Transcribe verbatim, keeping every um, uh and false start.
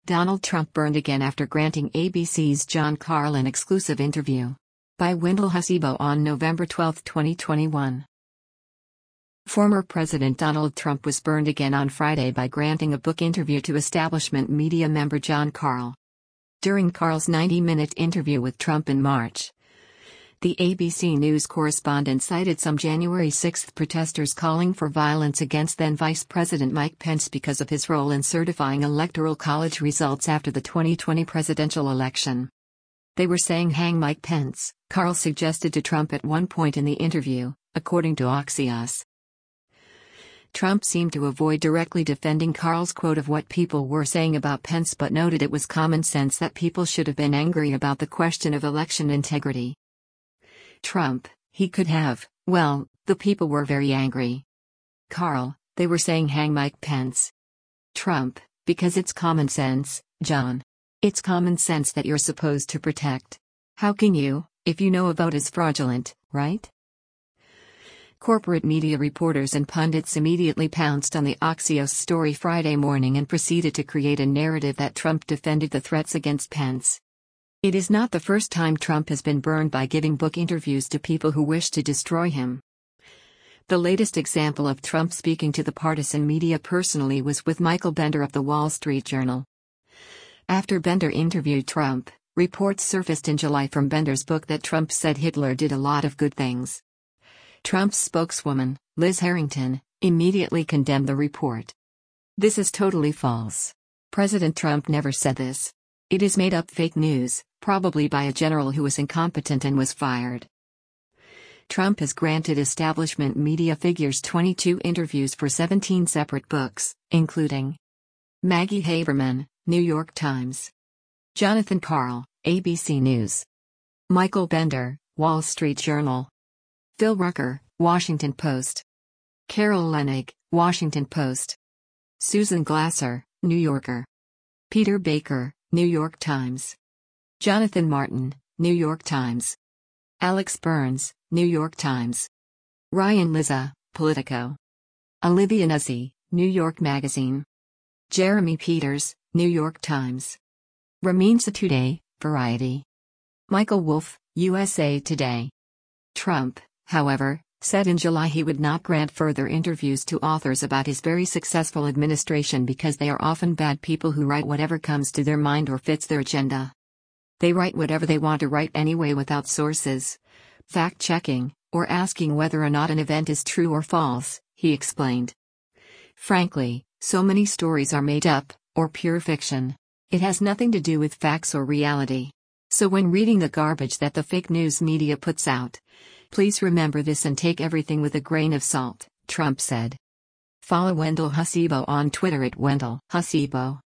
Donald Trump burned again after granting A B C's Jon Karl an exclusive interview. By Wendell Hasibo on November twelfth, twenty twenty-one. Former President Donald Trump was burned again on Friday by granting a book interview to establishment media member Jon Karl. During Karl's ninety-minute interview with Trump in March, the A B C News correspondent cited some January sixth protesters calling for violence against then Vice President Mike Pence because of his role in certifying Electoral College results after the twenty twenty presidential election. They were saying hang Mike Pence, Karl suggested to Trump at one point in the interview, according to Axios. Trump seemed to avoid directly defending Karl's quote of what people were saying about Pence but noted it was common sense that people should have been angry about the question of election integrity. Trump, he could have, well, the people were very angry. Karl, they were saying hang Mike Pence. Trump, because it's common sense, John. It's common sense that you're supposed to protect. How can you, if you know a vote is fraudulent, right? Corporate media reporters and pundits immediately pounced on the Axios story Friday morning and proceeded to create a narrative that Trump defended the threats against Pence. It is not the first time Trump has been burned by giving book interviews to people who wish to destroy him. The latest example of Trump speaking to the partisan media personally was with Michael Bender of The Wall Street Journal. After Bender interviewed Trump, reports surfaced in July from Bender's book that Trump said Hitler did a lot of good things. Trump's spokeswoman, Liz Harrington, immediately condemned the report. This is totally false. President Trump never said this. It is made up fake news, probably by a general who was incompetent and was fired. Trump has granted establishment media figures twenty-two interviews for seventeen separate books, including Maggie Haberman, New York Times; Jonathan Karl, A B C News; Michael Bender, Wall Street Journal; Phil Rucker, Washington Post; Carol Leonnig, Washington Post; Susan Glasser, New Yorker; Peter Baker, New York Times; Jonathan Martin, New York Times; Alex Burns, New York Times; Ryan Lizza, Politico; Olivia Nuzzi, New York Magazine; Jeremy Peters, New York Times; Ramin Sotoudeh, Variety; Michael Wolff, U S A Today. Trump, however, said in July he would not grant further interviews to authors about his very successful administration because they are often bad people who write whatever comes to their mind or fits their agenda. They write whatever they want to write anyway without sources, fact-checking, or asking whether or not an event is true or false, he explained. Frankly, so many stories are made up, or pure fiction. It has nothing to do with facts or reality. So when reading the garbage that the fake news media puts out, please remember this and take everything with a grain of salt, Trump said. Follow Wendell Hasibo on Twitter at Wendell Hasibo.